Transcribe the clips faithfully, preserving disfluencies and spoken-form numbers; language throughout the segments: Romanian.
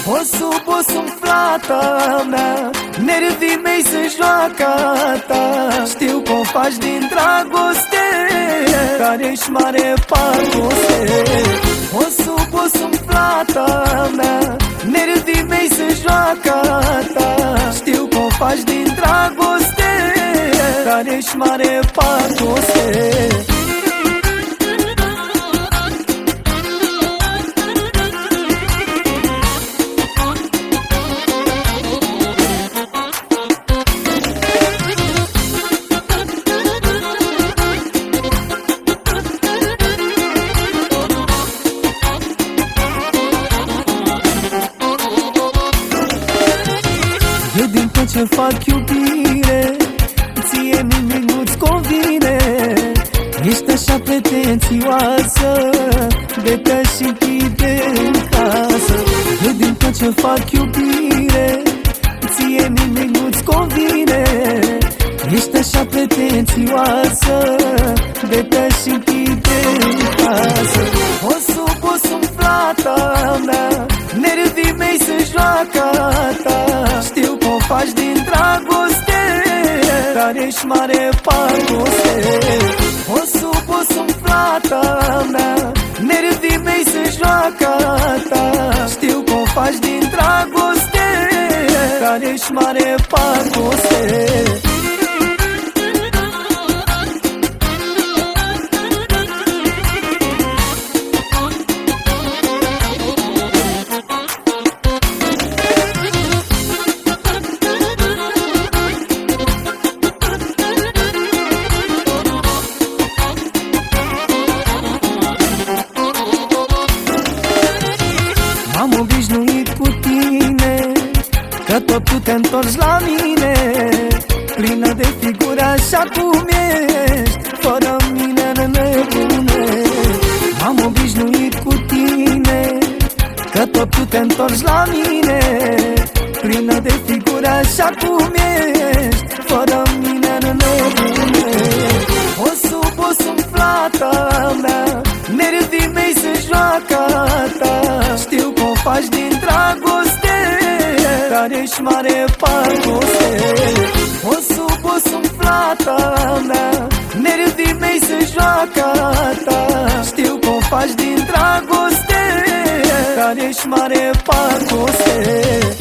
O sub, o sub flata mea, nervii mei sunt joaca ta. Știu cum faci din dragoste, care ești mare pagoste. O sub, o sub flata mea, nervii mei sunt joaca ta. Știu cum faci din dragoste, care ești mare pagoste. Eu din tot ce fac iubire, ție nimic nu-ți convine. Ești așa pretențioasă, de-te și închide în casă. Eu din tot ce fac iubire, ție nimic nu-ți convine. Ești așa pretențioasă, de-te și închide în casă. O sub, o sub flata mea, nervii mei sunt joaca ta. Știu cum faci din dragoste, care ești mare pagoste. O sub, o sub flata mea, nervii mei sunt joaca ta. Știu cum faci din dragoste, care ești mare pagoste. M-am obișnuit cu tine, că tot tu te întorci la mine, plină de figură așa cum ești, fără mine nebune. M-am obișnuit cu tine, că tot tu te întorci la mine, plină de figură așa cum ești, fără mine nebune. O sub, o sub flata mea, nervii mei sunt joaca ta. Știu cum faci din dragoste, care ești mare pagoste. O sub, o sub flata mea, nervii mei sunt joaca ta. Știu cum faci din dragoste, care ești mare pagoste.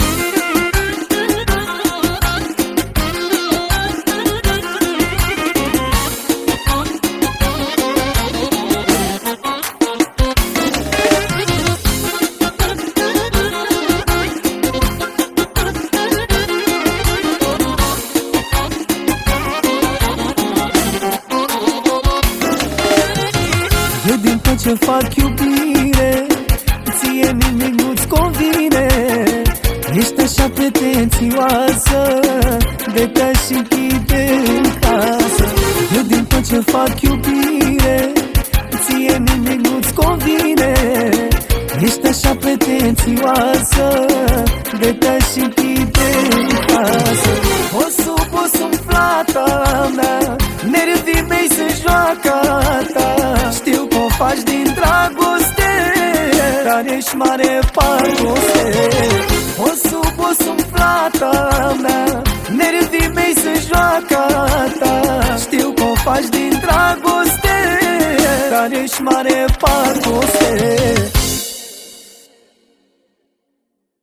Eu din tot ce fac iubire, ție nimic nu-ți convine. Ești așa pretențioasă, de-te și închide în casă. Eu din tot ce fac iubire, ție nimic nu-ți convine. Ești așa pretențioasă, de-te și închide în casă. O sub, o sub flata mea, nervii mei sunt joaca ta. Știu cum faci din dragoste, care ești mare pagoste. O sub, o sub flata mea, nervii mei sunt joaca ta. Știu cum faci din dragoste, care ești mare pagoste.